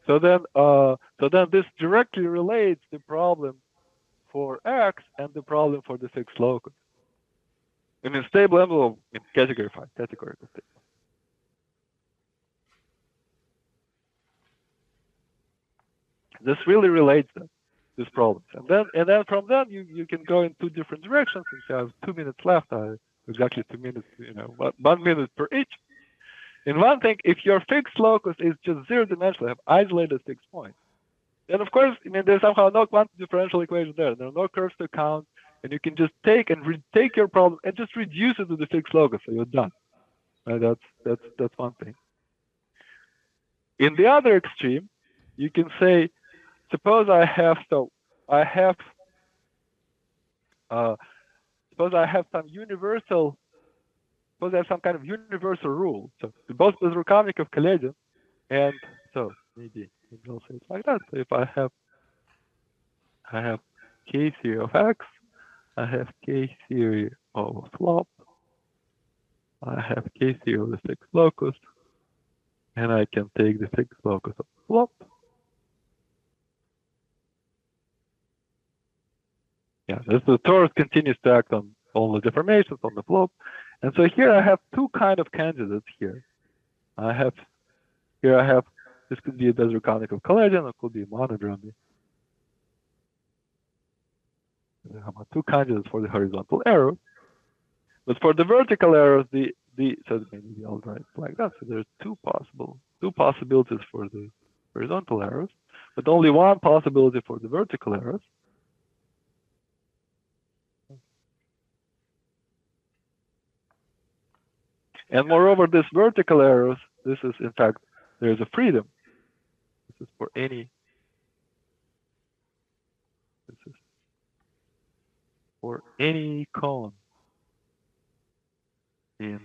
A: this directly relates the problem for X and the problem for the fixed locus. I mean, stable envelope in category 5, categorical stable. This really relates them, these problems. And then from then you can go in two different directions. Since I have 2 minutes left, exactly 2 minutes, 1 minute per each. In one thing, if your fixed locus is just zero-dimensional, have isolated fixed points, then of course, there's somehow no quantum differential equation there. There are no curves to count, and you can just take your problem and just reduce it to the fixed locus, so you're done. Right? That's one thing. In the other extreme, you can say, suppose I have some universal. Suppose I have some kind of universal rule. So both the Bezrukavnik of Kaledin, and so maybe I'll say it like that. So if I have K theory of X, I have K theory of a flop, I have K theory of the fixed locus, and I can take the fixed locus of the flop. Yeah, the torus continues to act on all the deformations on the flop. And so here I have two kind of candidates here. This could be a Bezrukavnik of Kaledin, it could be a monodromy. I have two candidates for the horizontal arrows. But for the vertical arrows, so maybe I'll write like that. So there's two possible two possibilities for the horizontal arrows, but only one possibility for the vertical arrows. And moreover, this vertical arrows, this is in fact, there's a freedom. This is for any. This is for any cone in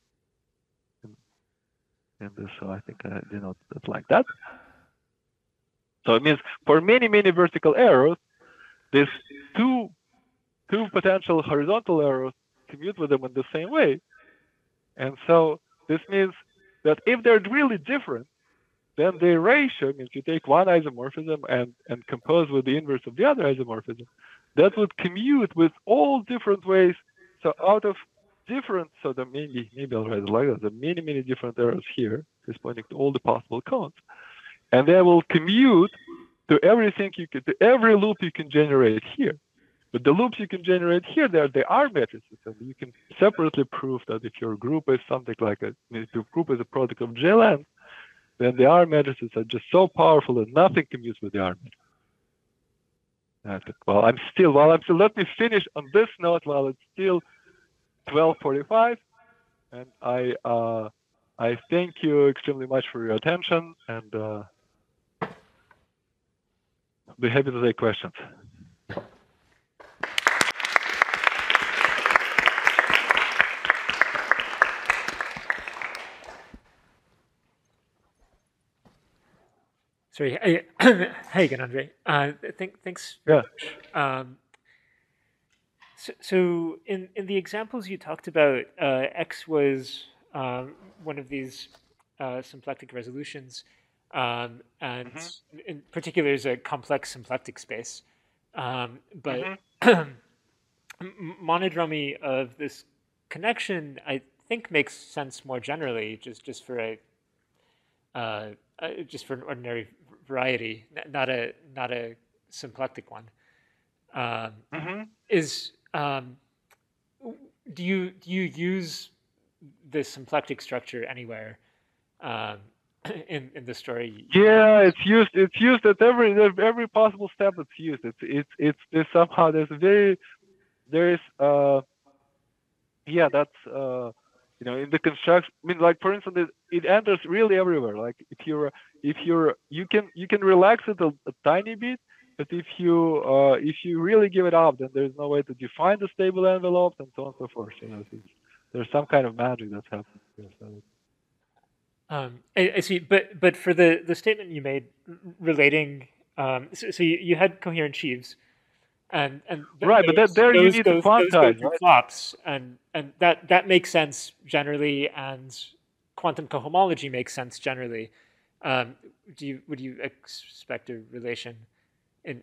A: this. So I think I denote that like that. So it means for many vertical arrows, these two potential horizontal arrows commute with them in the same way. And so this means that if they're really different, then the ratio means you take one isomorphism and compose with the inverse of the other isomorphism, that would commute with all different ways. So out of different, so the maybe I'll write it like that, the many different arrows here corresponding to all the possible cones. And they will commute to everything to every loop you can generate here. But the loops you can generate here, they are matrices, and you can separately prove that if your group is something like if your group is a product of J-length, then the R matrices are just so powerful that nothing commutes with the R matrix. Let me finish on this note while it's still 12:45, and I thank you extremely much for your attention, and be happy to take questions.
B: Sorry. Hey again, Andre. Thanks.
A: Yeah.
B: So in the examples you talked about, X was one of these symplectic resolutions, and in particular is a complex symplectic space. But monodromy of this connection, I think, makes sense more generally, just for an ordinary variety, not a symplectic one. Do you use the symplectic structure anywhere in the story?
A: Yeah, it's used at every possible step. It's used. It's somehow there's in the construction. I mean, like for instance, it enters really everywhere. Like you can relax it a tiny bit, but if you really give it up, then there's no way to define the stable envelope and so on and so forth. There's some kind of magic that's happening here. So.
B: I see, but for the statement you made relating, so you had coherent sheaves, and
A: right, but there you need to quantize, right?
B: Flops, and that makes sense generally, and quantum cohomology makes sense generally. Would you expect a relation in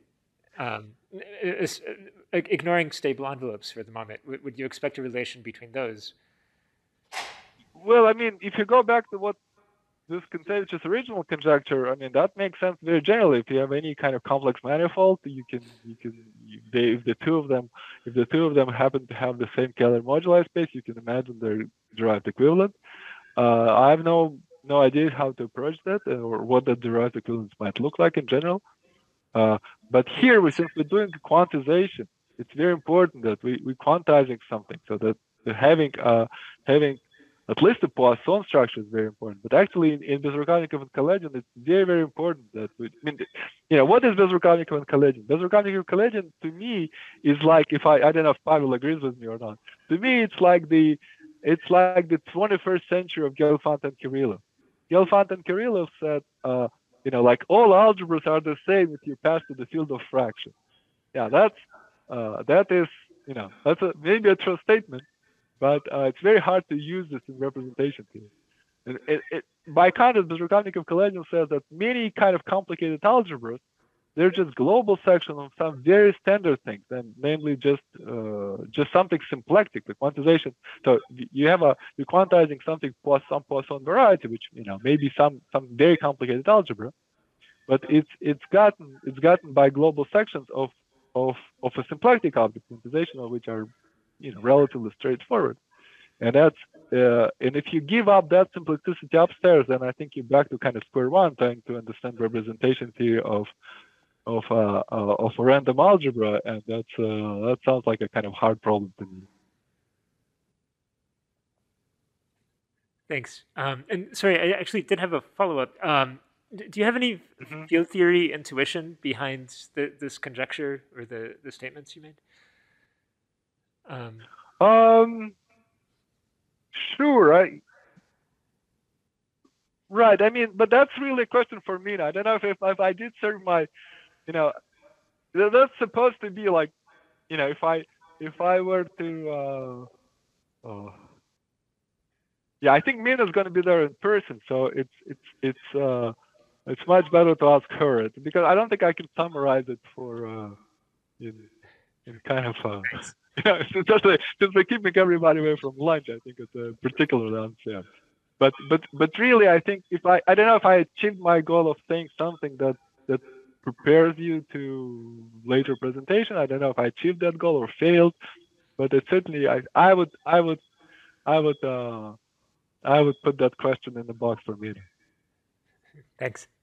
B: ignoring stable envelopes for the moment? Would you expect a relation between those?
A: Well, I mean, if you go back to what this Kontsevich original conjecture, I mean, that makes sense very generally. If you have any kind of complex manifold, if the two of them happen to have the same Kähler moduli space, you can imagine their derived equivalent. I have no idea how to approach that or what the derived equivalence might look like in general. But here, since we're doing quantization, it's very important that we're quantizing something, so that having at least a Poisson structure is very important. But actually, in Bezrukavnikov and Kaledin, it's very, very important that what is Bezrukavnikov and Kaledin? Bezrukavnikov and Kaledin, to me, is like, I don't know if Pavel agrees with me or not. To me, it's like the 21st century of Gelfand and Kirillov. Gelfand and Kirillov said, like all algebras are the same if you pass to the field of fraction. Yeah, that is that's maybe a true statement. But it's very hard to use this in representation theory. And by contrast, Bezrukavnikov Kaledin says that many kind of complicated algebras, they're just global sections of some very standard things, and namely just something symplectic, the quantization. So you're quantizing something some Poisson variety, which maybe some very complicated algebra, but it's gotten by global sections of a symplectic object, quantization of which are relatively straightforward, and and if you give up that simplicity upstairs, then I think you're back to kind of square one, trying to understand representation theory of a random algebra, and that sounds like a kind of hard problem to me.
B: Thanks. And sorry, I actually did have a follow-up. Do you have any field theory intuition behind this conjecture or the statements you made?
A: Sure. Right. I mean, but that's really a question for me. I don't know if I did serve my, that's supposed to be like, if I were to, yeah, I think Mina's going to be there in person, so it's much better to ask her because I don't think I can summarize it for in kind of since we're keeping everybody away from lunch, I think it's particularly unfair. But really, I think I don't know if I achieved my goal of saying something that prepares you to later presentation. I don't know if I achieved that goal or failed, but it certainly I would put that question in the box for me.
B: Thanks.